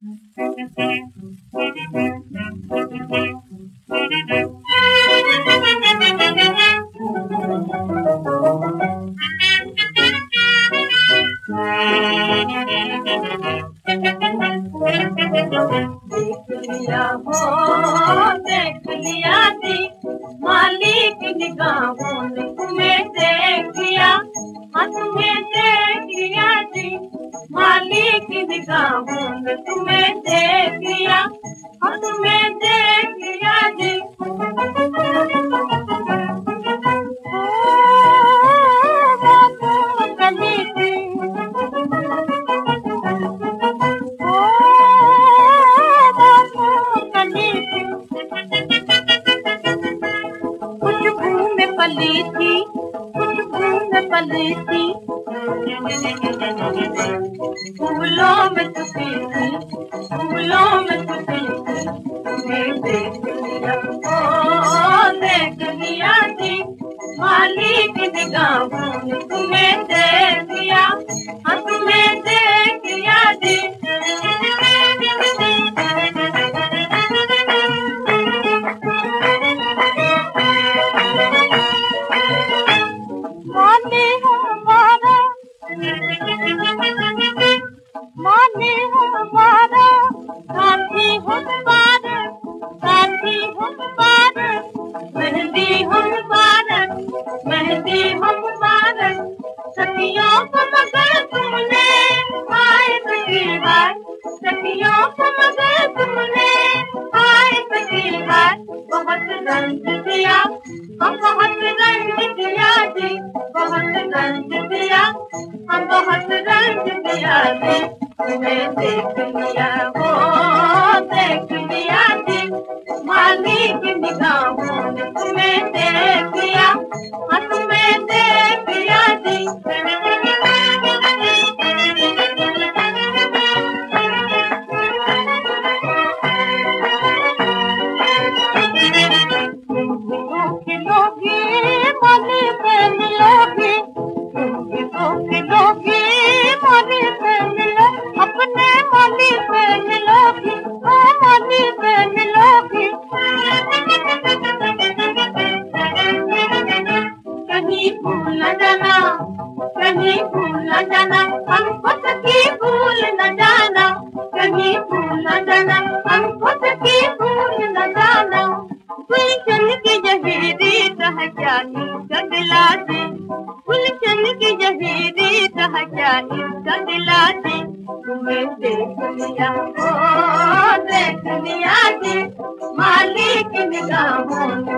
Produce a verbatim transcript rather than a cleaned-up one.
लिया हो देख लिया जी, मालिक निगाहों ने तुम्हें देख लिया, हाँ तुम्हें देख लिया जी, मालिक निगाहों ने तुम्हें देख लिया, हाँ तुम्हें देख लिया जी। पली थी खुशबू में पली थी, फूलों में छुपी थी, फूलों में छुपी थी, तुम्हें देख लिया ओ देख लिया जी, मालिक निगाहों ने तुम्हें देख लिया, हाँ तुम्हें देख लिया जी। माने हमारा माने हमारा साथी हमारा साथी हमारा, मेहंदी हमारा मेहंदी हमारा, सखियों को मगर तुमने आए सखी बार, सखियों को मगर तुमने आए सखी बार, बहुत रंग दिया हम बहुत रंग दिया जी, बहुत रंग दिया हम बहुत रंग दिया जी, तुम्हें देख लिया वो देख लिया जी, मालिक निगाहों ने तुम्हें देख लिया, हाँ तुम्हें देख लिया जी। अपने माली से मिलोगी, ओ माली से मिलोगी, कहीं भूल न जाना कहीं भूल न जाना, हमको सखी भूल न जाना, कहीं भूल न जाना, हमको सखी भूल न जाना, गुलशन की जहीरी कह क्या इसका दिला जी, गुलशन की जहीरी कह क्या इसका दिला जी, तुम्हें देख लिया ओ देख लिया जी, मालिक निगाहों